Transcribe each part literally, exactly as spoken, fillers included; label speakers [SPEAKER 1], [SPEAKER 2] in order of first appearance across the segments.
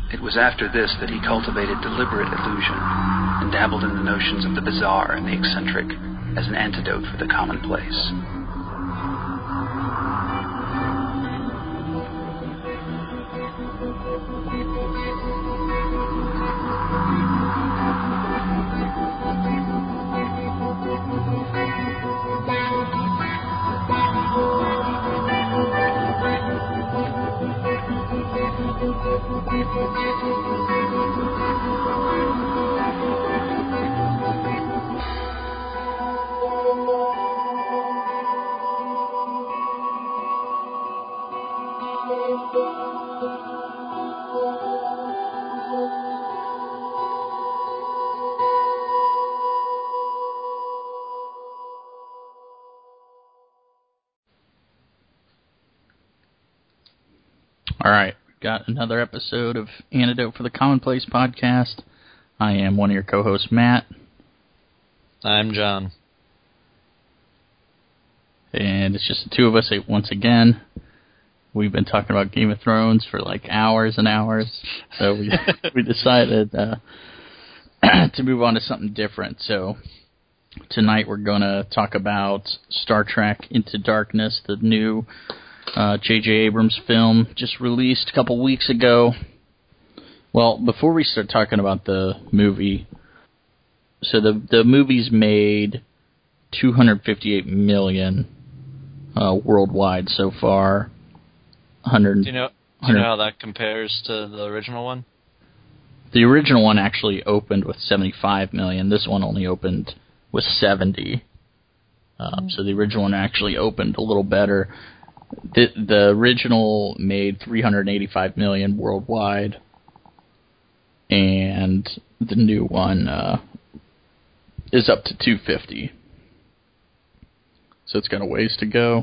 [SPEAKER 1] It was after this that he cultivated deliberate illusion and dabbled in the notions of the bizarre and the eccentric as an antidote for the commonplace.
[SPEAKER 2] All right, got another episode of Antidote for the Commonplace podcast. I am one of your co-hosts, Matt.
[SPEAKER 3] I'm John.
[SPEAKER 2] And it's just the two of us once again. We've been talking about Game of Thrones for like hours and hours, so we we decided uh, to move on to something different. So tonight we're going to talk about Star Trek Into Darkness, the new Uh, J J Abrams film, just released a couple weeks ago. Well, before we start talking about the movie, so the the movie's made two hundred fifty-eight million uh, worldwide so far. one hundred.
[SPEAKER 3] Do you know? Do you know how that compares to the original one?
[SPEAKER 2] The original one actually opened with seventy-five million. This one only opened with seventy. Um, so the original one actually opened a little better. The, the original made three hundred eighty-five million dollars worldwide, and the new one uh, is up to two hundred fifty. So it's got a ways to go.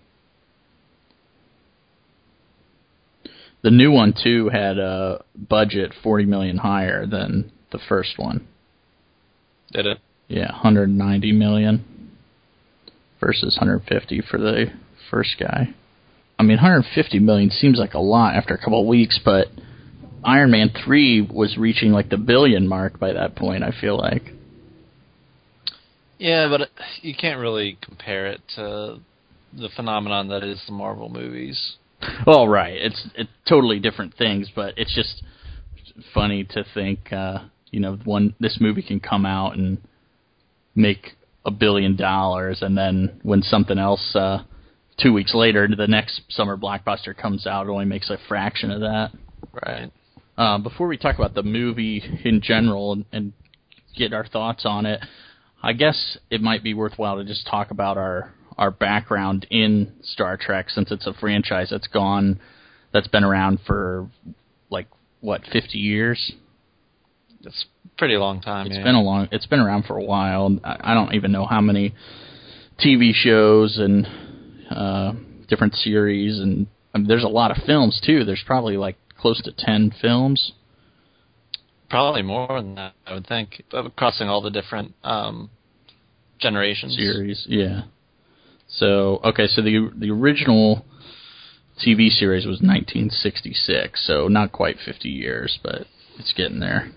[SPEAKER 2] The new one, too, had a budget forty million dollars higher than the first one.
[SPEAKER 3] Did it?
[SPEAKER 2] Yeah, one hundred ninety million dollars versus one hundred fifty for the first guy. I mean, one hundred fifty million dollars seems like a lot after a couple of weeks, but Iron Man three was reaching like the billion mark by that point, I feel like.
[SPEAKER 3] Yeah, but you can't really compare it to the phenomenon that is the Marvel movies.
[SPEAKER 2] Well, right. It's, it's totally different things, but it's just funny to think, uh, you know, one this movie can come out and make a billion dollars, and then when something else... Uh, Two weeks later, the next summer blockbuster comes out, it only makes a fraction of that.
[SPEAKER 3] Right.
[SPEAKER 2] Uh, before we talk about the movie in general and, and get our thoughts on it, I guess it might be worthwhile to just talk about our, our background in Star Trek, since it's a franchise that's gone, that's been around for, like, what, fifty years?
[SPEAKER 3] It's a pretty long time,
[SPEAKER 2] It's
[SPEAKER 3] yeah.
[SPEAKER 2] been a long, it's been around for a while. I, I don't even know how many T V shows and... Uh, different series, and I mean, there's a lot of films too. There's probably like close to ten films.
[SPEAKER 3] Probably more than that, I would think, crossing all the different um, generations.
[SPEAKER 2] Series, yeah. So okay, so the the original T V series was nineteen sixty-six, so not quite fifty years, but it's getting there.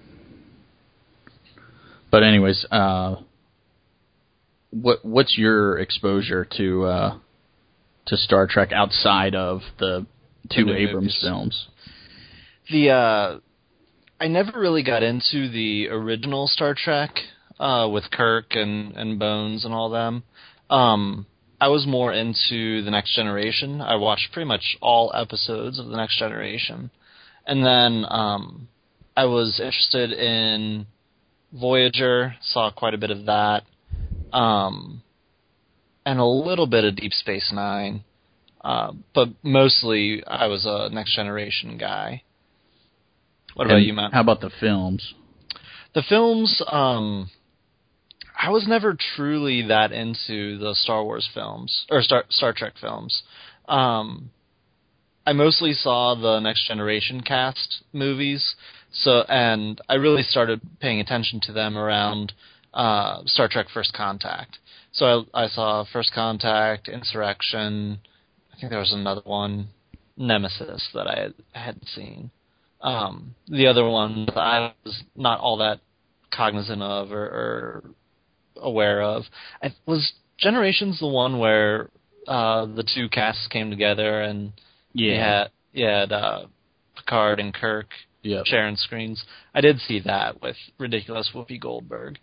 [SPEAKER 2] But anyways, uh, what what's your exposure to? Uh, to Star Trek outside of the two
[SPEAKER 3] the
[SPEAKER 2] Abrams
[SPEAKER 3] movies.
[SPEAKER 2] films?
[SPEAKER 3] The uh, I never really got into the original Star Trek uh, with Kirk and, and Bones and all them. Um, I was more into The Next Generation. I watched pretty much all episodes of The Next Generation. And then um, I was interested in Voyager, saw quite a bit of that. Um... and a little bit of Deep Space Nine. Uh, but mostly I was a Next Generation guy. What about
[SPEAKER 2] and
[SPEAKER 3] you, Matt?
[SPEAKER 2] How about the films?
[SPEAKER 3] The films, um, I was never truly that into the Star Wars films, or Star, Star Trek films. Um, I mostly saw the Next Generation cast movies, so and I really started paying attention to them around uh, Star Trek First Contact. So I, I saw First Contact, Insurrection, I think there was another one, Nemesis, that I had, hadn't seen. Um, the other one I was not all that cognizant of or, or aware of. I, was Generations the one where uh, the two casts came together and
[SPEAKER 2] yeah,
[SPEAKER 3] you had, you had uh, Picard and Kirk
[SPEAKER 2] yep.
[SPEAKER 3] sharing screens? I did see that with ridiculous Whoopi Goldberg.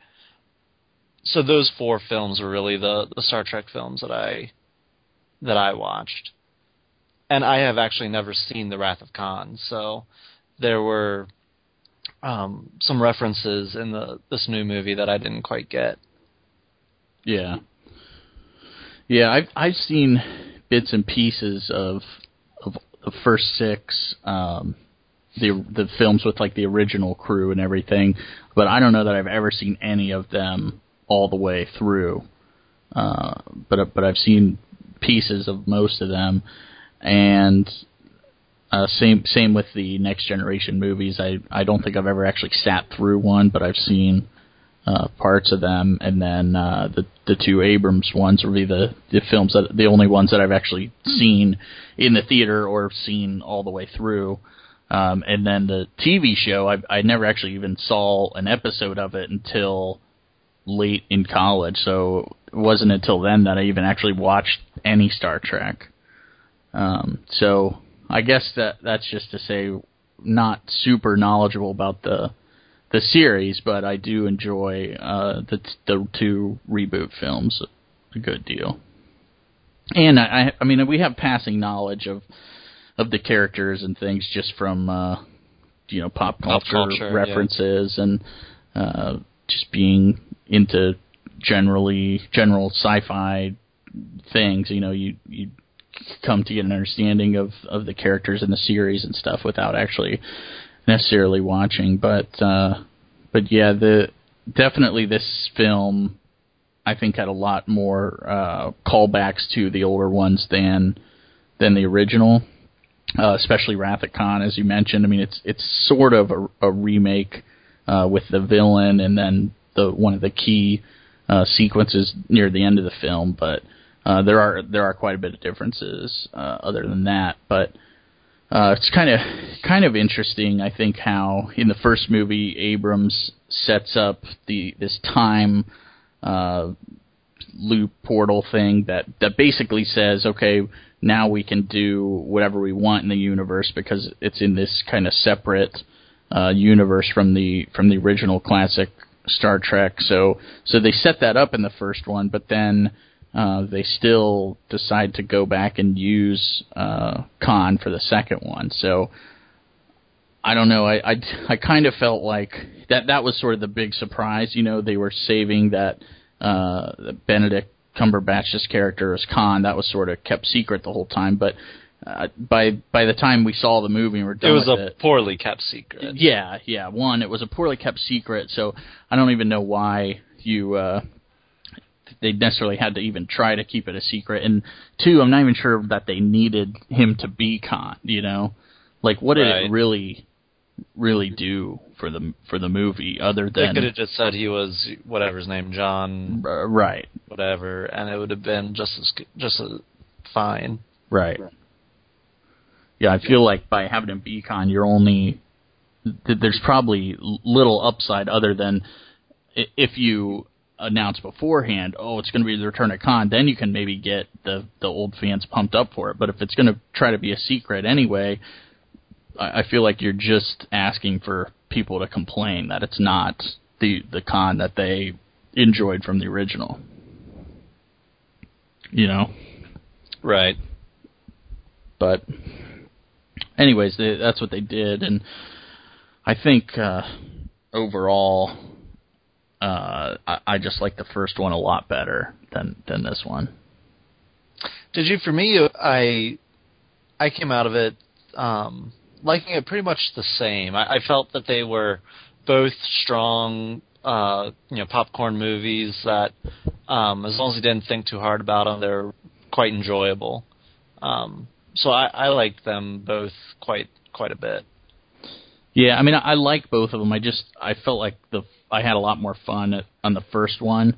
[SPEAKER 3] So those four films were really the, the Star Trek films that I that I watched. And I have actually never seen The Wrath of Khan, so there were um, some references in the this new movie that I didn't quite get.
[SPEAKER 2] Yeah. Yeah, I've I've seen bits and pieces of of the first six um, the the films with like the original crew and everything, but I don't know that I've ever seen any of them all the way through. Uh, but but I've seen pieces of most of them, and uh, same same with the Next Generation movies. I I don't think I've ever actually sat through one, but I've seen uh, parts of them, and then uh, the the two Abrams ones will be the the films that the only ones that I've actually seen in the theater or seen all the way through. Um, and then the T V show, I I never actually even saw an episode of it until late in college, so it wasn't until then that I even actually watched any Star Trek. Um, so I guess that that's just to say, not super knowledgeable about the the series, but I do enjoy uh, the the two reboot films a good deal. And I I mean we have passing knowledge of of the characters and things just from uh, you know pop culture,
[SPEAKER 3] pop culture
[SPEAKER 2] references yeah. and uh, just being into generally general sci-fi things. You know, you you come to get an understanding of, of the characters in the series and stuff without actually necessarily watching. But uh, but yeah, the definitely this film I think had a lot more uh, callbacks to the older ones than than the original, uh, especially Wrath of Khan, as you mentioned. I mean, it's it's sort of a, a remake uh, with the villain and then the one of the key uh, sequences near the end of the film, but uh, there are there are quite a bit of differences uh, other than that. But uh, it's kind of kind of interesting, I think, how in the first movie Abrams sets up the this time uh, loop portal thing that that basically says, okay, now we can do whatever we want in the universe because it's in this kind of separate uh, universe from the from the original classic Star Trek. So so they set that up in the first one, but then uh, they still decide to go back and use uh, Khan for the second one. So I don't know. I, I, I kind of felt like that that was sort of the big surprise. You know, they were saving that uh, Benedict Cumberbatch's character as Khan. That was sort of kept secret the whole time, but Uh, by by the time we saw the movie and we're done
[SPEAKER 3] it was
[SPEAKER 2] with
[SPEAKER 3] a
[SPEAKER 2] it,
[SPEAKER 3] poorly kept secret.
[SPEAKER 2] Yeah, yeah. One, it was a poorly kept secret, so I don't even know why you uh, they necessarily had to even try to keep it a secret. And two, I'm not even sure that they needed him to be Khan. You know, like what did
[SPEAKER 3] right.
[SPEAKER 2] it really really do for the for the movie other than
[SPEAKER 3] they could have just said he was whatever his name, John,
[SPEAKER 2] uh, right,
[SPEAKER 3] whatever, and it would have been just as just as fine,
[SPEAKER 2] right. Yeah, I feel like by having him be Khan, you're only th- there's probably little upside other than if you announce beforehand, oh, it's going to be the return of Khan, then you can maybe get the the old fans pumped up for it. But if it's going to try to be a secret anyway, I, I feel like you're just asking for people to complain that it's not the the Khan that they enjoyed from the original. You know,
[SPEAKER 3] right?
[SPEAKER 2] But anyways, they, that's what they did, and I think uh, overall, uh, I, I just like the first one a lot better than, than this one.
[SPEAKER 3] Did you? For me, I I came out of it um, liking it pretty much the same. I, I felt that they were both strong, uh, you know, popcorn movies that, um, as long as you didn't think too hard about them, they're quite enjoyable. Um, So I, I liked them both quite quite a bit.
[SPEAKER 2] Yeah, I mean, I, I like both of them. I just I felt like the I had a lot more fun at, on the first one,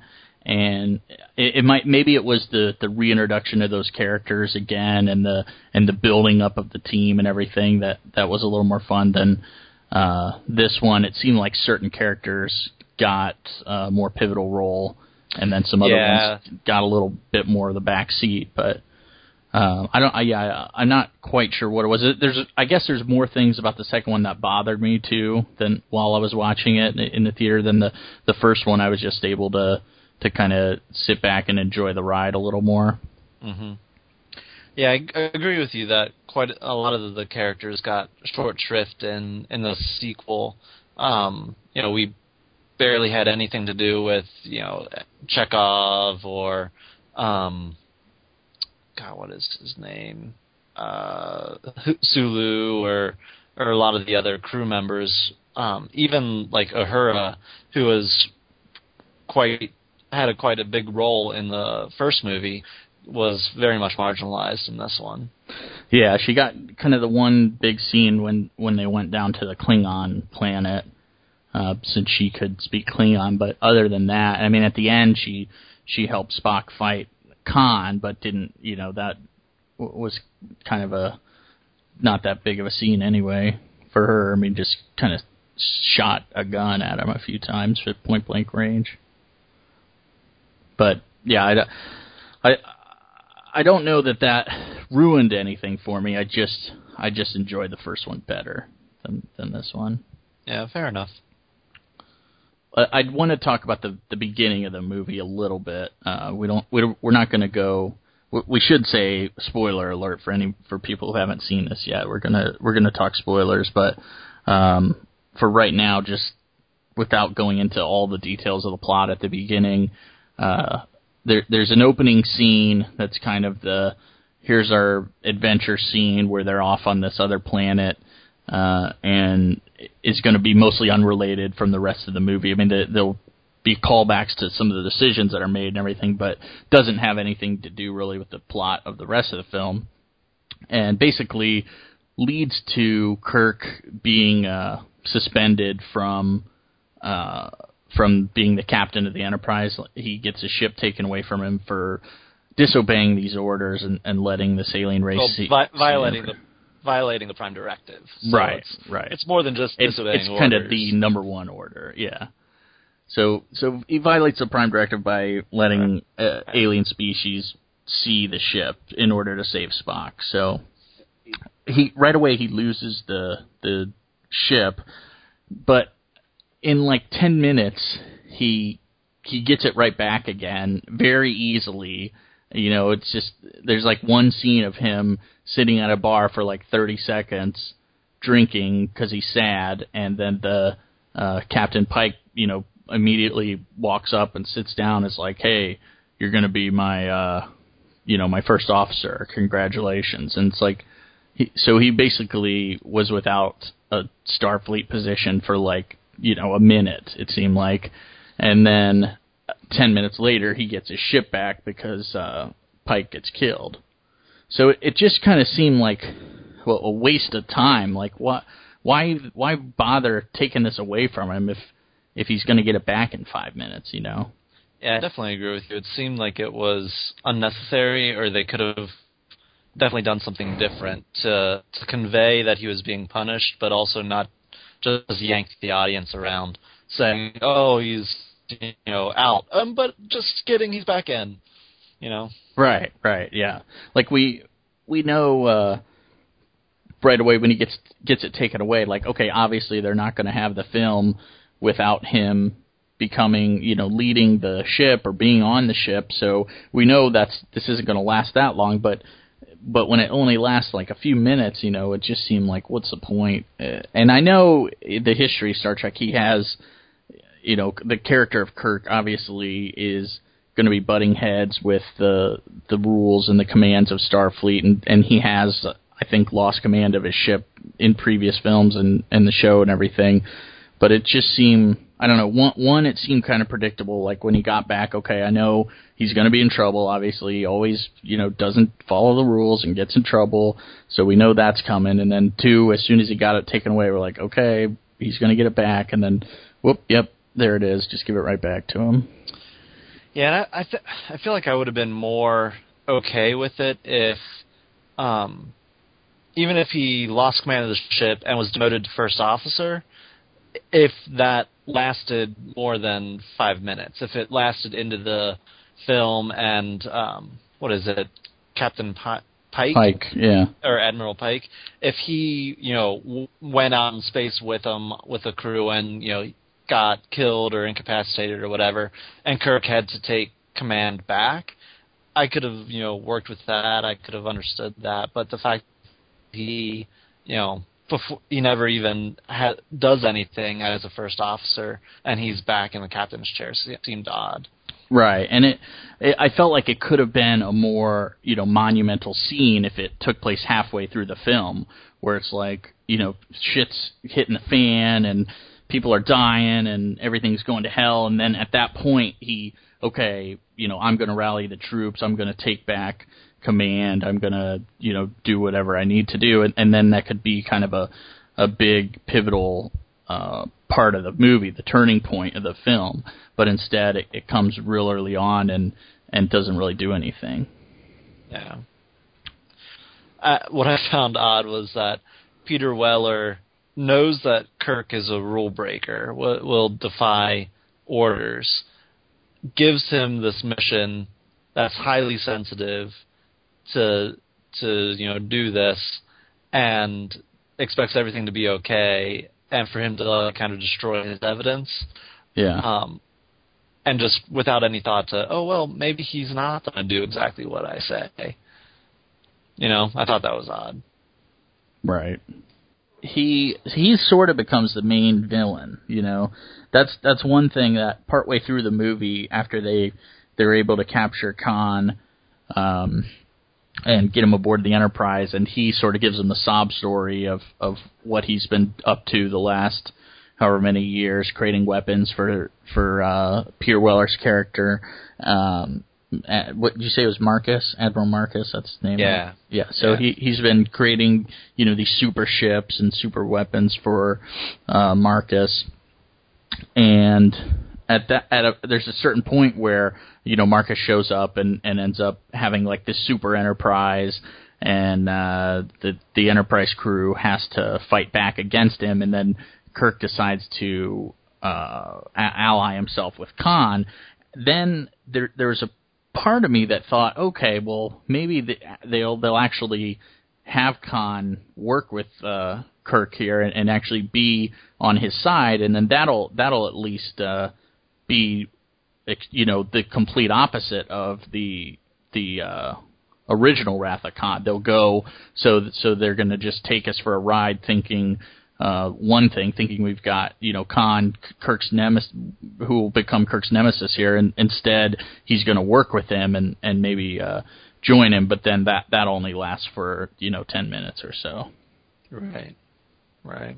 [SPEAKER 2] and it, it might maybe it was the, the reintroduction of those characters again, and the and the building up of the team and everything that, that was a little more fun than uh, this one. It seemed like certain characters got a more pivotal role, and then some other
[SPEAKER 3] yeah.
[SPEAKER 2] ones got a little bit more of the back seat, but. Um, I don't. I, yeah, I'm not quite sure what it was. There's, I guess, there's more things about the second one that bothered me too than while I was watching it in the theater than the, the first one. I was just able to to kind of sit back and enjoy the ride a little more.
[SPEAKER 3] Mm-hmm. Yeah, I, I agree with you that quite a lot of the characters got short shrift in in the sequel. Um, you know, we barely had anything to do with you know Chekhov or. Um, God, what is his name? Uh, Sulu or or a lot of the other crew members. Um, even like Uhura, who was quite had a quite a big role in the first movie, was very much marginalized in this one.
[SPEAKER 2] Yeah, she got kind of the one big scene when, when they went down to the Klingon planet, uh, since she could speak Klingon. But other than that, I mean, at the end, she she helped Spock fight Khan, but didn't, you know, that w- was kind of a not that big of a scene anyway for her. I mean, just kind of shot a gun at him a few times at point blank range. But yeah, I, I, I don't know that that ruined anything for me. I just I just enjoyed the first one better than than this one.
[SPEAKER 3] Yeah, fair enough.
[SPEAKER 2] I'd want to talk about the the beginning of the movie a little bit. Uh, we don't we're, we're not going to go. We should say spoiler alert for any for people who haven't seen this yet. We're gonna we're gonna talk spoilers, but um, for right now, just without going into all the details of the plot at the beginning, uh, there there's an opening scene that's kind of the here's our adventure scene where they're off on this other planet. Uh, and is going to be mostly unrelated from the rest of the movie. I mean, the, there'll be callbacks to some of the decisions that are made and everything, but doesn't have anything to do really with the plot of the rest of the film. And basically leads to Kirk being uh, suspended from uh, from being the captain of the Enterprise. He gets his ship taken away from him for disobeying these orders and, and letting this alien race
[SPEAKER 3] well,
[SPEAKER 2] see,
[SPEAKER 3] vi- violating
[SPEAKER 2] see
[SPEAKER 3] the violating the Prime Directive. So
[SPEAKER 2] right,
[SPEAKER 3] it's,
[SPEAKER 2] right.
[SPEAKER 3] It's more than just
[SPEAKER 2] it's,
[SPEAKER 3] disobeying
[SPEAKER 2] it's
[SPEAKER 3] orders.
[SPEAKER 2] kind of the number one order, yeah. So so he violates the Prime Directive by letting uh, alien species see the ship in order to save Spock. So he right away he loses the the ship, but in like ten minutes he he gets it right back again very easily. You know, it's just, there's like one scene of him sitting at a bar for like thirty seconds drinking because he's sad, and then the uh, Captain Pike, you know, immediately walks up and sits down and is like, hey, you're going to be my, uh, you know, my first officer, congratulations. And it's like, he, so he basically was without a Starfleet position for like, you know, a minute, it seemed like. And then ten minutes later, he gets his ship back because uh, Pike gets killed. So it, it just kind of seemed like, well, a waste of time. Like, what? Why? Why bother taking this away from him if if he's going to get it back in five minutes? You know?
[SPEAKER 3] Yeah, I definitely agree with you. It seemed like it was unnecessary, or they could have definitely done something different to to convey that he was being punished, but also not just yank the audience around saying, "Oh, he's." You know, out. Um, but just kidding, he's back in. You know.
[SPEAKER 2] Right, right, yeah. Like we we know uh, right away when he gets gets it taken away. Like, okay, obviously they're not going to have the film without him becoming, you know, leading the ship or being on the ship. So we know that's this isn't going to last that long. But but when it only lasts like a few minutes, you know, it just seemed like, what's the point? Uh, and I know the history of Star Trek. He has. You know, the character of Kirk obviously is going to be butting heads with the the rules and the commands of Starfleet, and, and he has, I think, lost command of his ship in previous films and, and the show and everything. But it just seemed, I don't know, one, one, it seemed kind of predictable. Like when he got back, okay, I know he's going to be in trouble. Obviously, he always, you know, doesn't follow the rules and gets in trouble, so we know that's coming. And then two, as soon as he got it taken away, we're like, okay, he's going to get it back. And then, whoop, yep. There it is. Just give it right back to him.
[SPEAKER 3] Yeah, and I I, th- I feel like I would have been more okay with it if, um, even if he lost command of the ship and was demoted to first officer, if that lasted more than five minutes, if it lasted into the film and, um, what is it, Captain Pi- Pike?
[SPEAKER 2] Pike, yeah.
[SPEAKER 3] Or Admiral Pike, if he, you know, w- went out in space with them, with the crew and, you know, got killed or incapacitated or whatever, and Kirk had to take command back, I could have, you know, worked with that. I could have understood that. But the fact that he, you know, before he never even ha- does anything as a first officer, and he's back in the captain's chair, seemed odd.
[SPEAKER 2] Right, and it, it, I felt like it could have been a more, you know, monumental scene if it took place halfway through the film, where it's like, you know, shit's hitting the fan and people are dying and everything's going to hell, and then at that point he, okay, you know, I'm going to rally the troops, I'm going to take back command, I'm going to, you know, do whatever I need to do, and, and then that could be kind of a, a big pivotal uh, part of the movie, the turning point of the film, but instead it, it comes real early on and, and doesn't really do anything.
[SPEAKER 3] Yeah. Uh, what I found odd was that Peter Weller knows that Kirk is a rule breaker, will, will defy orders, gives him this mission that's highly sensitive to to you know do this, and expects everything to be okay, and for him to uh, kind of destroy his evidence.
[SPEAKER 2] Yeah.
[SPEAKER 3] Um, and just without any thought to, oh well, maybe he's not going to do exactly what I say. You know, I thought that was odd.
[SPEAKER 2] Right. He he sort of becomes the main villain, you know. That's that's one thing that partway through the movie, after they they're able to capture Khan um, and get him aboard the Enterprise, and he sort of gives them the sob story of, of what he's been up to the last however many years, creating weapons for for uh, Peter Weller's character. Um, what did you say it was Marcus? Admiral Marcus, that's his name?
[SPEAKER 3] Yeah.
[SPEAKER 2] Right? Yeah, so
[SPEAKER 3] yeah.
[SPEAKER 2] he, he's been creating, you know, these super ships and super weapons for uh, Marcus. And at that, at a, there's a certain point where, you know, Marcus shows up and, and ends up having, like, this super Enterprise, and uh, the, the Enterprise crew has to fight back against him, and then Kirk decides to uh, a- ally himself with Khan. Then there there's a part of me that thought, okay, well, maybe the, they'll they'll actually have Khan work with uh, Kirk here and, and actually be on his side, and then that'll that'll at least uh, be, you know, the complete opposite of the the uh, original Wrath of Khan. They'll go so so they're going to just take us for a ride, thinking. Uh, one thing, thinking we've got, you know, Khan, Kirk's nemesis, who will become Kirk's nemesis here, and instead he's going to work with him and, and maybe uh, join him, but then that, that only lasts for, you know, ten minutes or so.
[SPEAKER 3] Right, right.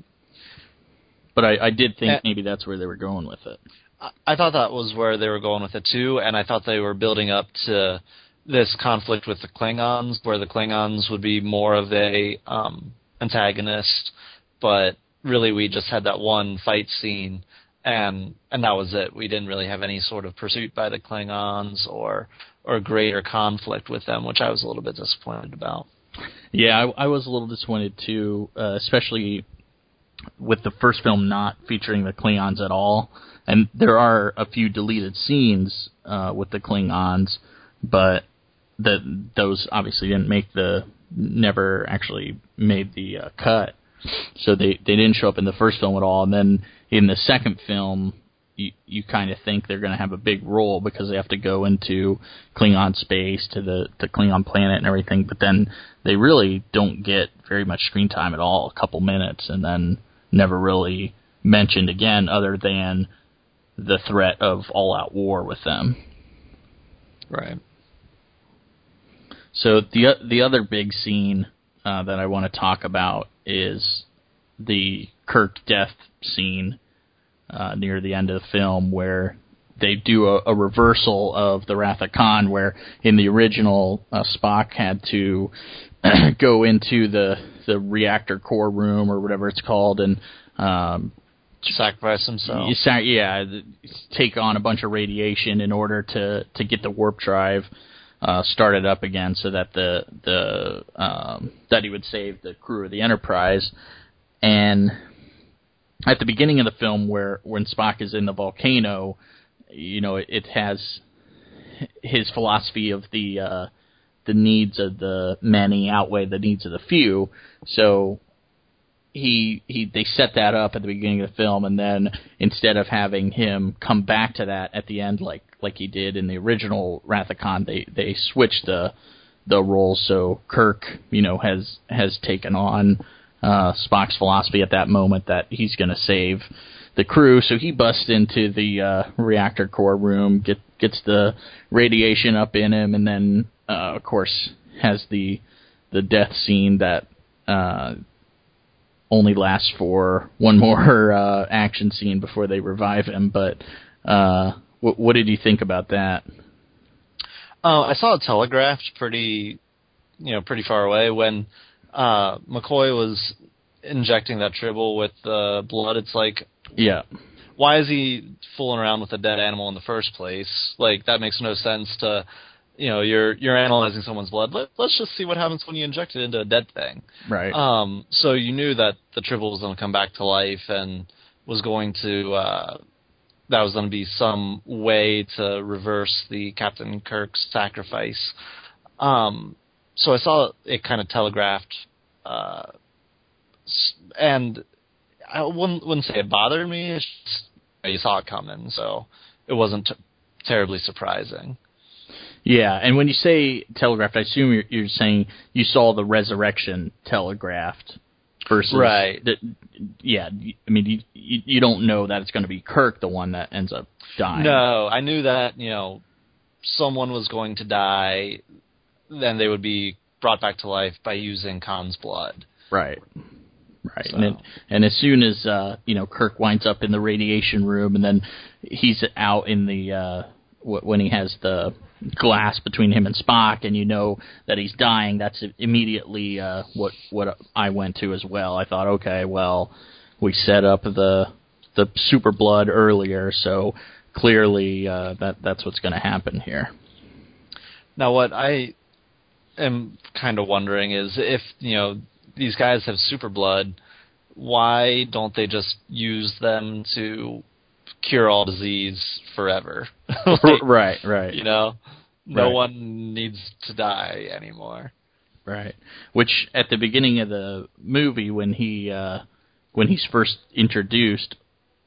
[SPEAKER 2] But I, I did think
[SPEAKER 3] and,
[SPEAKER 2] maybe that's where they were going with it.
[SPEAKER 3] I thought that was where they were going with it too, and I thought they were building up to this conflict with the Klingons, where the Klingons would be more of a um, antagonist, but really we just had that one fight scene, and and that was it. We didn't really have any sort of pursuit by the Klingons or or greater conflict with them, which I was a little bit disappointed about.
[SPEAKER 2] Yeah, I, I was a little disappointed too, uh, especially with the first film not featuring the Klingons at all. And there are a few deleted scenes uh, with the Klingons, but the, those obviously didn't make the, never actually made the uh, cut. So they, they didn't show up in the first film at all. And then in the second film, you, you kind of think they're going to have a big role because they have to go into Klingon space to the, the Klingon planet and everything. But then they really don't get very much screen time at all, a couple minutes, and then never really mentioned again other than the threat of all-out war with them.
[SPEAKER 3] Right.
[SPEAKER 2] So the the other big scene uh, that I want to talk about is the Kirk death scene uh, near the end of the film, where they do a, a reversal of the Wrath of Khan, where in the original uh, Spock had to go into the the reactor core room or whatever it's called and um,
[SPEAKER 3] sacrifice himself.
[SPEAKER 2] You sa- yeah, take on a bunch of radiation in order to, to get the warp drive uh, started up again, so that the the um, that he would save the crew of the Enterprise. And at the beginning of the film, where when Spock is in the volcano, you know, it, it has his philosophy of the uh, the needs of the many outweigh the needs of the few. So he he they set that up at the beginning of the film, and then instead of having him come back to that at the end, like like he did in the original Wrath of Khan, they they switched the the roles. So Kirk, you know, has has taken on uh, Spock's philosophy at that moment that he's going to save the crew. So he busts into the uh, reactor core room, get gets the radiation up in him, and then uh, of course has the the death scene that uh, only lasts for one more uh, action scene before they revive him. But uh, what, what did you think about that?
[SPEAKER 3] Oh, I saw it telegraphed pretty, you know, pretty far away when uh, McCoy was injecting that tribble with uh, blood. It's like,
[SPEAKER 2] yeah,
[SPEAKER 3] why is he fooling around with a dead animal in the first place? Like, that makes no sense to, you know, you're you're analyzing someone's blood. Let, let's just see what happens when you inject it into a dead thing.
[SPEAKER 2] Right.
[SPEAKER 3] Um, so you knew that the tribble was going to come back to life and was going to, uh, that was going to be some way to reverse the Captain Kirk's sacrifice. Um, so I saw it kind of telegraphed, uh, and I wouldn't, wouldn't say it bothered me. It's just, you saw it coming, so it wasn't t- terribly surprising.
[SPEAKER 2] Yeah, and when you say telegraphed, I assume you're, you're saying you saw the resurrection telegraphed versus...
[SPEAKER 3] Right.
[SPEAKER 2] The, yeah, I mean, you, you you don't know that it's going to be Kirk, the one that ends up dying.
[SPEAKER 3] No, I knew that, you know, someone was going to die, then they would be brought back to life by using Khan's blood.
[SPEAKER 2] Right. Right,
[SPEAKER 3] So.
[SPEAKER 2] and it, and as soon as uh, you know Kirk winds up in the radiation room, and then he's out in the uh, w- when he has the glass between him and Spock, and you know that he's dying. That's immediately uh, what what I went to as well. I thought, okay, well, we set up the the super blood earlier, so clearly uh, that that's what's going to happen here.
[SPEAKER 3] Now, what I am kind of wondering is if, you know, these guys have super blood, why don't they just use them to cure all disease forever? Like,
[SPEAKER 2] right, right.
[SPEAKER 3] You know, no
[SPEAKER 2] right.
[SPEAKER 3] one needs to die anymore.
[SPEAKER 2] Right. Which at the beginning of the movie, when he uh, when he's first introduced,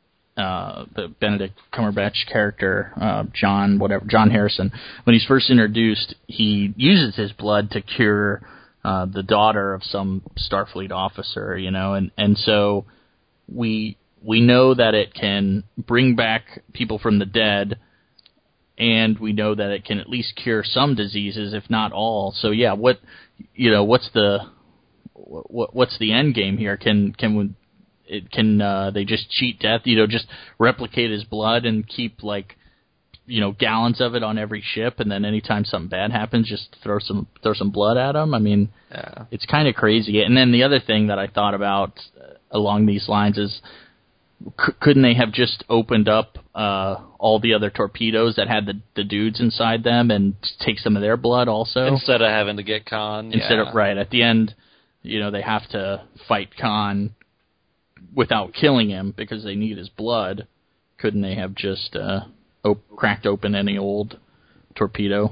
[SPEAKER 2] uh, the Benedict Cumberbatch character, uh, John whatever John Harrison, when he's first introduced, he uses his blood to cure Uh, the daughter of some Starfleet officer, you know, and, and so we we know that it can bring back people from the dead, and we know that it can at least cure some diseases, if not all. So yeah, what you know, what's the what what's the end game here? Can can we, it can uh, they just cheat death? You know, just replicate his blood and keep like, you know, gallons of it on every ship, and then anytime something bad happens, just throw some throw some blood at them. I mean,
[SPEAKER 3] yeah.
[SPEAKER 2] It's kind of crazy. And then the other thing that I thought about uh, along these lines is, c- couldn't they have just opened up uh, all the other torpedoes that had the, the dudes inside them and take some of their blood also?
[SPEAKER 3] Instead of having to get Khan.
[SPEAKER 2] Instead
[SPEAKER 3] yeah.
[SPEAKER 2] of, right, at the end, you know, they have to fight Khan without killing him because they need his blood. Couldn't they have just... Uh, Op- cracked open any old torpedo?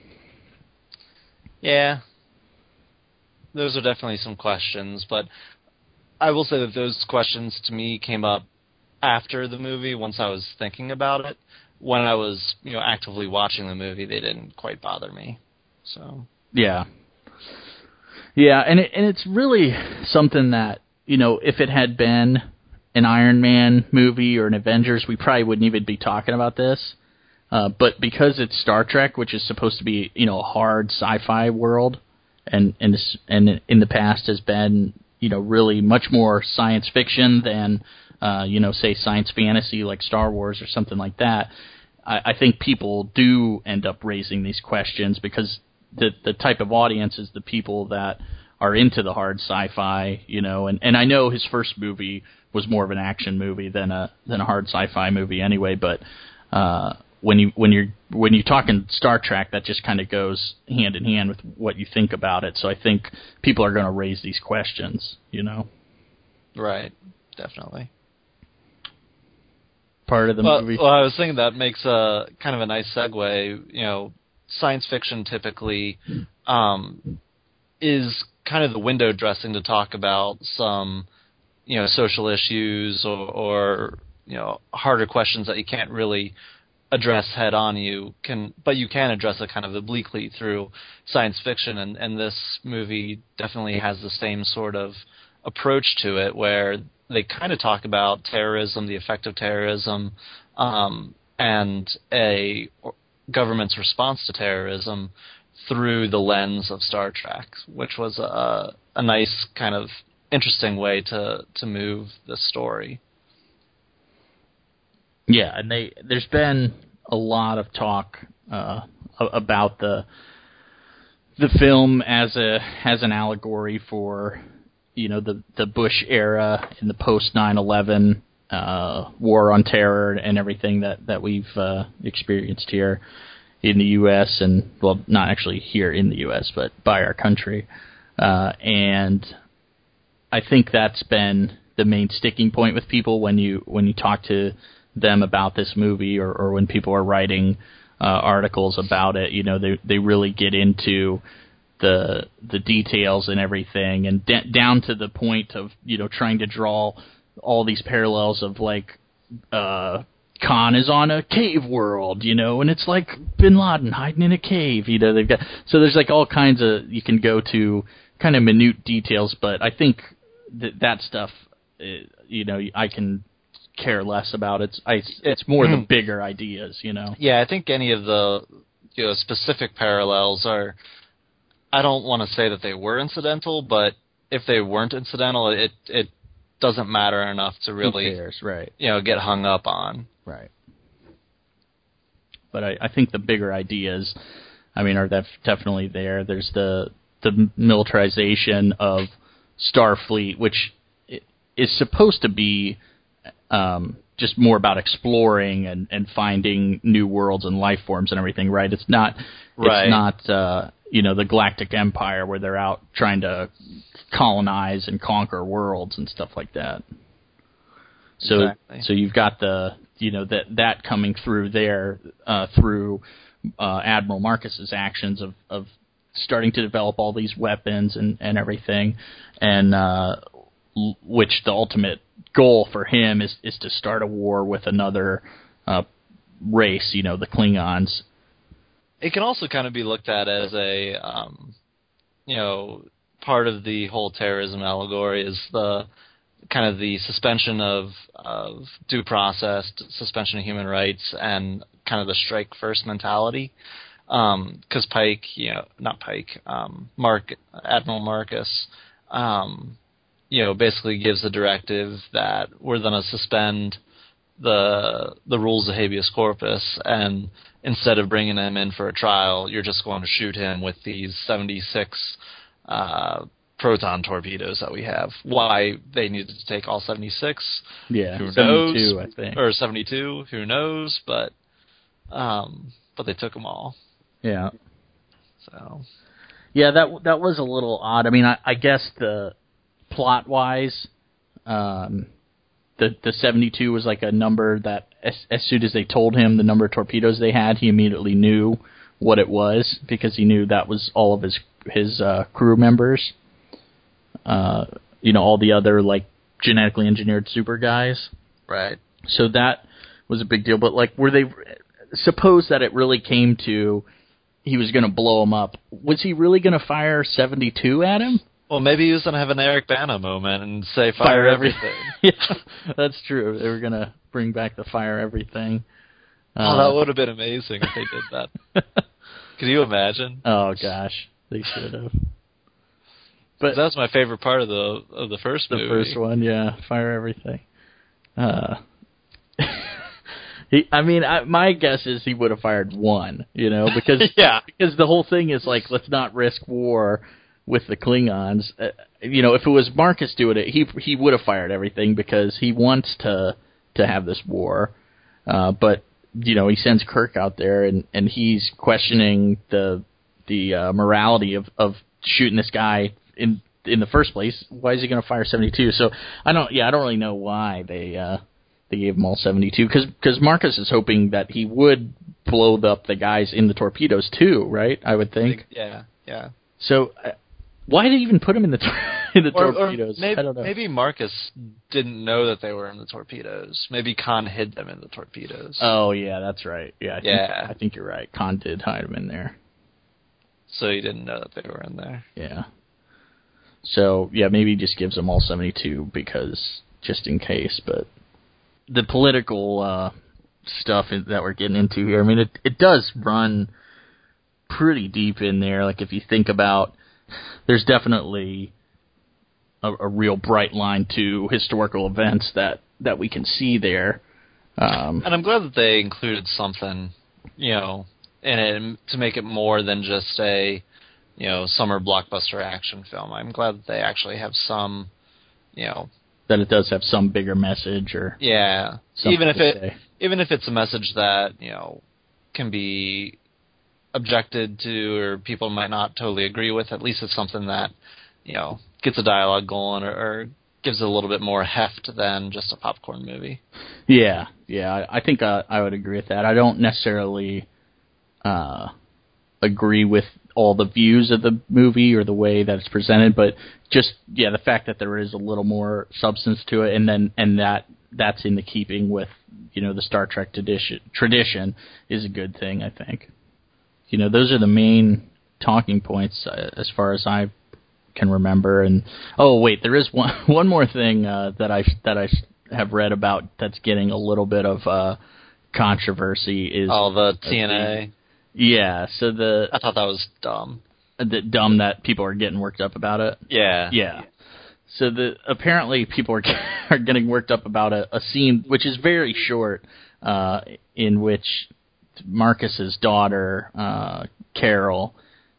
[SPEAKER 3] Yeah. Those are definitely some questions, but I will say that those questions to me came up after the movie, once I was thinking about it. When I was, you know, actively watching the movie, they didn't quite bother me. So
[SPEAKER 2] Yeah. Yeah, and it, and it's really something that, you know, if it had been an Iron Man movie or an Avengers, we probably wouldn't even be talking about this. Uh, but because it's Star Trek, which is supposed to be, you know, a hard sci-fi world, and and and in the past has been, you know, really much more science fiction than, uh, you know, say science fantasy like Star Wars or something like that. I, I think people do end up raising these questions because the the type of audience is the people that are into the hard sci-fi, you know, and, and I know his first movie was more of an action movie than a than a hard sci-fi movie anyway. But uh, when you when you're when you're talking Star Trek, that just kind of goes hand in hand with what you think about it. So I think people are going to raise these questions, you know.
[SPEAKER 3] Right. Definitely.
[SPEAKER 2] Part of the
[SPEAKER 3] well,
[SPEAKER 2] movie.
[SPEAKER 3] Well, I was thinking that makes a kind of a nice segue. You know, science fiction typically um, is kind of the window dressing to talk about some, you know, social issues or, or you know, harder questions that you can't really address head on. You can, but you can address it kind of obliquely through science fiction, and, and this movie definitely has the same sort of approach to it, where they kind of talk about terrorism, the effect of terrorism, um, and a government's response to terrorism through the lens of Star Trek, which was a, a nice kind of interesting way to, to move the story.
[SPEAKER 2] Yeah, and they there's been a lot of talk uh, about the the film as a as an allegory for, you know, the the Bush era and the post nine eleven uh, war on terror and everything that that we've uh, experienced here in the U S and, well, not actually here in the U S, but by our country. Uh, and I think that's been the main sticking point with people when you when you talk to them about this movie, or, or when people are writing uh, articles about it. You know, they they really get into the the details and everything, and d- down to the point of, you know, trying to draw all these parallels of, like, uh, Khan is on a cave world, you know, and it's like Bin Laden hiding in a cave, you know. They've got so there's like all kinds of, you can go to kind of minute details, but I think that that stuff, you know, I can care less about. It's I, it's more the bigger ideas, you know.
[SPEAKER 3] Yeah, I think any of the, you know, specific parallels are, I don't want to say that they were incidental, but if they weren't incidental, it it doesn't matter enough to really,
[SPEAKER 2] Who cares, right?
[SPEAKER 3] You know, get hung up on.
[SPEAKER 2] Right. But I, I think the bigger ideas, I mean, are def- definitely there. There's the the militarization of Starfleet, which is supposed to be um, just more about exploring and, and finding new worlds and life forms and everything, right? It's not,
[SPEAKER 3] right.
[SPEAKER 2] It's not, uh, you know, the Galactic Empire where they're out trying to colonize and conquer worlds and stuff like that. So,
[SPEAKER 3] exactly.
[SPEAKER 2] so you've got the, you know, that that coming through there uh, through uh, Admiral Marcus's actions of, of starting to develop all these weapons and, and everything, and uh, l- which the ultimate goal for him is, is to start a war with another uh, race, you know, the Klingons.
[SPEAKER 3] It can also kind of be looked at as a, um, you know, part of the whole terrorism allegory is the kind of the suspension of, of due process, suspension of human rights, and kind of the strike first mentality. Um, 'cause Pike, you know, not Pike, um, Mark, Admiral Marcus, um, you know, basically gives the directive that we're going to suspend the the rules of habeas corpus, and instead of bringing him in for a trial, you're just going to shoot him with these seventy-six uh, proton torpedoes that we have. Why they needed to take all seventy-six?
[SPEAKER 2] Yeah,
[SPEAKER 3] who
[SPEAKER 2] seventy-two,
[SPEAKER 3] knows?
[SPEAKER 2] I think,
[SPEAKER 3] or seventy-two. Who knows? But um, but they took them all.
[SPEAKER 2] Yeah.
[SPEAKER 3] So.
[SPEAKER 2] Yeah, that that was a little odd. I mean, I, I guess the plot wise, um, the the seventy-two was like a number that as, as soon as they told him the number of torpedoes they had, he immediately knew what it was, because he knew that was all of his his uh, crew members. Uh, you know, all the other like genetically engineered super guys.
[SPEAKER 3] Right.
[SPEAKER 2] So that was a big deal. But like, were they? Suppose that it really came to he was going to blow him up. Was he really going to fire seventy-two at him?
[SPEAKER 3] Well, maybe he was going to have an Eric Bana moment and say, fire,
[SPEAKER 2] fire
[SPEAKER 3] everything.
[SPEAKER 2] everything. Yeah, that's true. They were going to bring back the fire everything.
[SPEAKER 3] Oh,
[SPEAKER 2] Uh,
[SPEAKER 3] that would have been amazing if they did that. Could you imagine?
[SPEAKER 2] Oh, gosh. They should have. But
[SPEAKER 3] that's my favorite part of the of the first
[SPEAKER 2] the
[SPEAKER 3] movie.
[SPEAKER 2] The first one, yeah. Fire everything. Uh, he, I mean, I, my guess is he would have fired one, you know, because
[SPEAKER 3] yeah.
[SPEAKER 2] because the whole thing is like, let's not risk war with the Klingons. Uh, you know, if it was Marcus doing it, he he would have fired everything because he wants to to have this war. Uh, but you know, he sends Kirk out there, and, and he's questioning the the uh, morality of, of shooting this guy in in the first place. Why is he going to fire seventy-two? So I don't, yeah, I don't really know why they uh, they gave him all seventy-two, because because Marcus is hoping that he would blow up the guys in the torpedoes too, right? I would think.
[SPEAKER 3] Yeah, yeah.
[SPEAKER 2] So uh, why did he even put him in the tor- in the
[SPEAKER 3] or,
[SPEAKER 2] torpedoes?
[SPEAKER 3] Or maybe,
[SPEAKER 2] I don't know.
[SPEAKER 3] Maybe Marcus didn't know that they were in the torpedoes. Maybe Khan hid them in the torpedoes.
[SPEAKER 2] Oh yeah, that's right. Yeah, I think,
[SPEAKER 3] yeah.
[SPEAKER 2] I think you're right. Khan did hide him in there.
[SPEAKER 3] So he didn't know that they were in there.
[SPEAKER 2] Yeah. So yeah, maybe he just gives them all seventy-two because just in case. But the political uh, stuff that we're getting into here, I mean, it it does run pretty deep in there. Like if you think about, there's definitely a, a real bright line to historical events that, that we can see there. Um,
[SPEAKER 3] and I'm glad that they included something, you know, in it to make it more than just a, you know, summer blockbuster action film. I'm glad that they actually have some, you know,
[SPEAKER 2] that it does have some bigger message or
[SPEAKER 3] yeah, even if it
[SPEAKER 2] say.
[SPEAKER 3] even if it's a message that, you know, can be objected to or people might not totally agree with. At least it's something that, you know, gets a dialogue going or, or gives it a little bit more heft than just a popcorn movie.
[SPEAKER 2] Yeah, yeah, I, I think uh, I would agree with that. I don't necessarily uh, agree with all the views of the movie or the way that it's presented, but just yeah, the fact that there is a little more substance to it, and then and that that's in the keeping with, you know, the Star Trek tradition tradition is a good thing, I think. You know, those are the main talking points uh, as far as I can remember. And oh wait, there is one one more thing uh, that I that I have read about that's getting a little bit of uh, controversy. Is
[SPEAKER 3] oh the T N A?
[SPEAKER 2] The, yeah, so the
[SPEAKER 3] I thought that was dumb.
[SPEAKER 2] The dumb that people are getting worked up about it.
[SPEAKER 3] Yeah,
[SPEAKER 2] yeah. So the apparently people are are getting worked up about a, a scene which is very short, uh, in which Marcus's daughter, uh, Carol,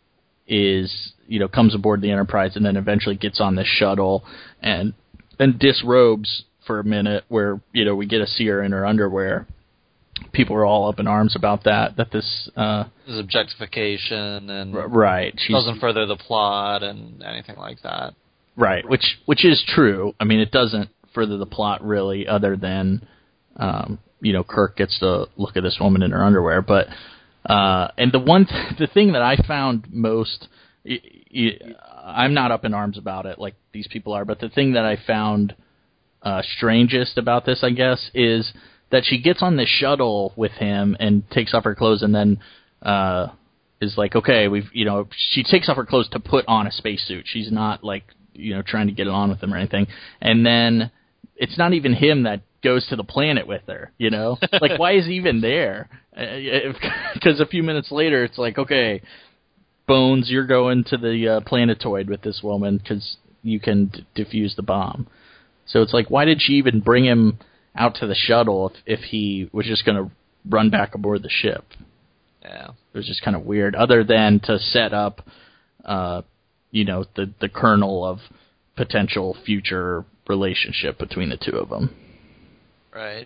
[SPEAKER 2] is, you know, comes aboard the Enterprise and then eventually gets on the shuttle and and disrobes for a minute, where, you know, we get to see her in her underwear. People are all up in arms about that. That this uh,
[SPEAKER 3] is objectification and
[SPEAKER 2] r- right She's,
[SPEAKER 3] doesn't further the plot and anything like that.
[SPEAKER 2] Right, which which is true. I mean, it doesn't further the plot really, other than um, you know, Kirk gets to look at this woman in her underwear. But uh, and the one th- the thing that I found most, y- y- I'm not up in arms about it like these people are, but the thing that I found uh, strangest about this, I guess, is that she gets on this shuttle with him and takes off her clothes, and then uh, is like, okay, we've, you know, she takes off her clothes to put on a spacesuit. She's not like, you know, trying to get it on with him or anything. And then it's not even him that goes to the planet with her, you know? Like, why is he even there? Because a few minutes later, it's like, okay, Bones, you're going to the uh, planetoid with this woman because you can d- defuse the bomb. So it's like, why did she even bring him out to the shuttle if, if he was just going to run back aboard the ship?
[SPEAKER 3] Yeah.
[SPEAKER 2] It was just kind of weird, other than to set up, uh, you know, the, the kernel of potential future relationship between the two of them.
[SPEAKER 3] Right.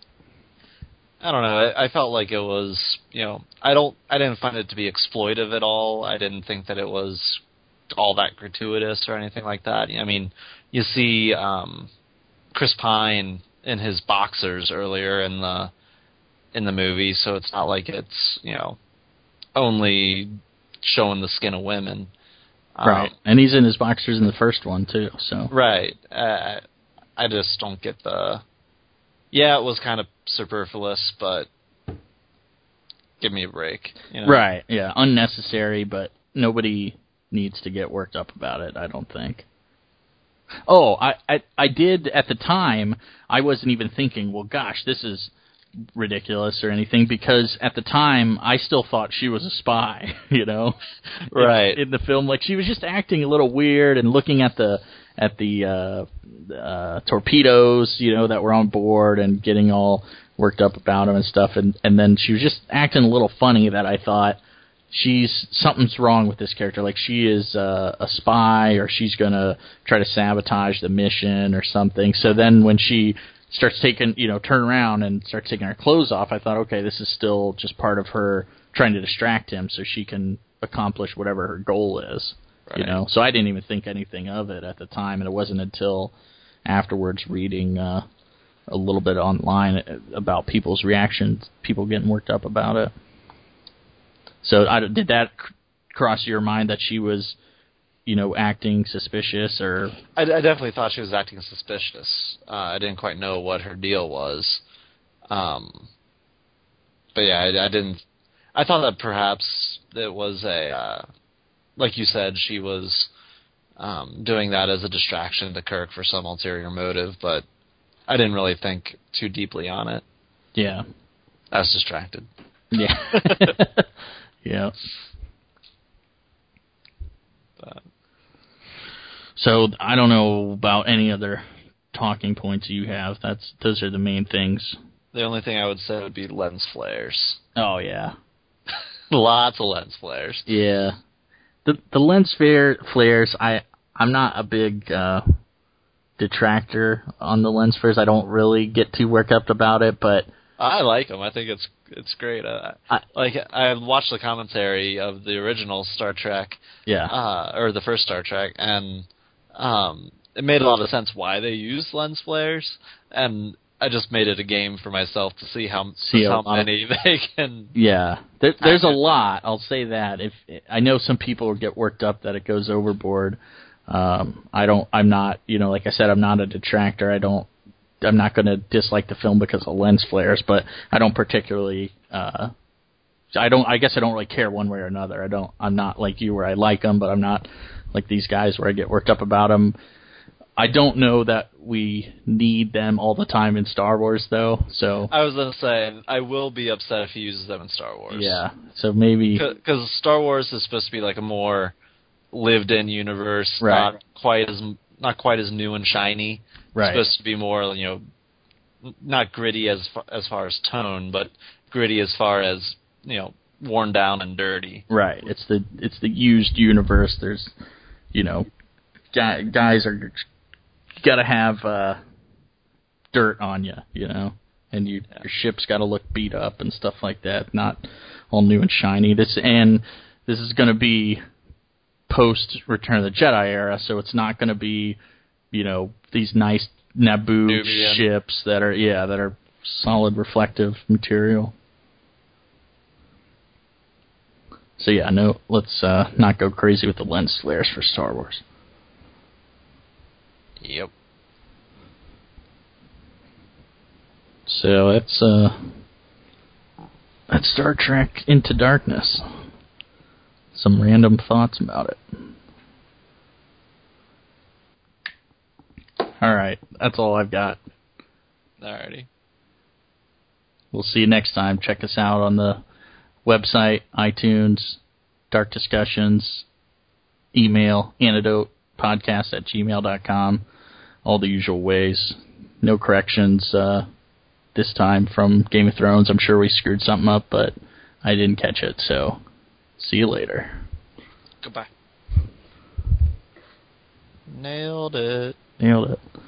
[SPEAKER 3] I don't know. I, I felt like it was, you know, I don't, I didn't find it to be exploitive at all. I didn't think that it was all that gratuitous or anything like that. I mean, you see um, Chris Pine in his boxers earlier in the in the movie, so it's not like it's, you know, only showing the skin of women.
[SPEAKER 2] Right, um, and he's in his boxers in the first one too. So
[SPEAKER 3] right, uh, I just don't get the. Yeah, it was kind of superfluous, but give me a break. You know?
[SPEAKER 2] Right, yeah, unnecessary, but nobody needs to get worked up about it, I don't think. Oh, I, I, I did, at the time, I wasn't even thinking, well, gosh, this is ridiculous or anything, because at the time, I still thought she was a spy, you know?
[SPEAKER 3] Right.
[SPEAKER 2] In, in the film, like, she was just acting a little weird and looking at the at the uh, uh, torpedoes, you know, that were on board and getting all worked up about them and stuff, and, and then she was just acting a little funny that I thought, she's something's wrong with this character. Like she is uh, a spy, or she's gonna try to sabotage the mission or something. So then when she starts taking, you know, turn around and starts taking her clothes off, I thought, okay, this is still just part of her trying to distract him so she can accomplish whatever her goal is. Right. You know, so I didn't even think anything of it at the time, and it wasn't until afterwards reading uh, a little bit online about people's reactions, people getting worked up about it. So I, did that c- cross your mind that she was, you know, acting suspicious, or?
[SPEAKER 3] I, I definitely thought she was acting suspicious. Uh, I didn't quite know what her deal was. Um, but yeah, I, I didn't. I thought that perhaps it was a, uh, like you said, she was um, doing that as a distraction to Kirk for some ulterior motive, but I didn't really think too deeply on it.
[SPEAKER 2] Yeah.
[SPEAKER 3] I was distracted.
[SPEAKER 2] Yeah. Yeah.
[SPEAKER 3] But.
[SPEAKER 2] So I don't know about any other talking points you have. That's those are the main things.
[SPEAKER 3] The only thing I would say would be lens flares.
[SPEAKER 2] Oh yeah.
[SPEAKER 3] Lots of lens flares.
[SPEAKER 2] Yeah. The the lens flare, flares, I, I'm not a big uh, detractor on the lens flares. I don't really get too worked up about it, but...
[SPEAKER 3] I like them. I think it's it's great. Uh,
[SPEAKER 2] I,
[SPEAKER 3] like I watched the commentary of the original Star Trek,
[SPEAKER 2] yeah,
[SPEAKER 3] uh, or the first Star Trek, and um, it made a lot of sense why they used lens flares, and I just made it a game for myself to see how see how many of, they can.
[SPEAKER 2] Yeah, there, there's a lot. I'll say that. If I know some people get worked up that it goes overboard. Um, I don't. I'm not. You know, like I said, I'm not a detractor. I don't. I'm not going to dislike the film because of lens flares, but I don't particularly. Uh, I don't. I guess I don't really care one way or another. I don't. I'm not like you where I like them, but I'm not like these guys where I get worked up about them. I don't know that we need them all the time in Star Wars, though. So
[SPEAKER 3] I was going to say I will be upset if he uses them in Star Wars.
[SPEAKER 2] Yeah. So maybe
[SPEAKER 3] because Star Wars is supposed to be like a more lived-in universe,
[SPEAKER 2] right.
[SPEAKER 3] not quite as not quite as new and shiny.
[SPEAKER 2] Right.
[SPEAKER 3] It's supposed to be more, you know, not gritty as far, as far as tone, but gritty as far as, you know, worn down and dirty.
[SPEAKER 2] Right. It's the it's the used universe. There's, you know, guy, guys are got to have uh, dirt on you, you know, and you, yeah. your ship's got to look beat up and stuff like that. Not all new and shiny. This and this is going to be post Return of the Jedi era, so it's not going to be, you know, these nice Naboo Nubian. ships that are yeah that are solid reflective material. So yeah, no, let's uh, not go crazy with the lens flares for Star Wars.
[SPEAKER 3] Yep.
[SPEAKER 2] So that's uh, that's Star Trek Into Darkness. Some random thoughts about it. All right, that's all I've got.
[SPEAKER 3] Alrighty.
[SPEAKER 2] We'll see you next time. Check us out on the website, iTunes, Dark Discussions, email, antidote podcast at gmail dot com. All the usual ways. No corrections uh, this time from Game of Thrones. I'm sure we screwed something up, but I didn't catch it, so see you later.
[SPEAKER 3] Goodbye. Nailed it.
[SPEAKER 2] Nailed it.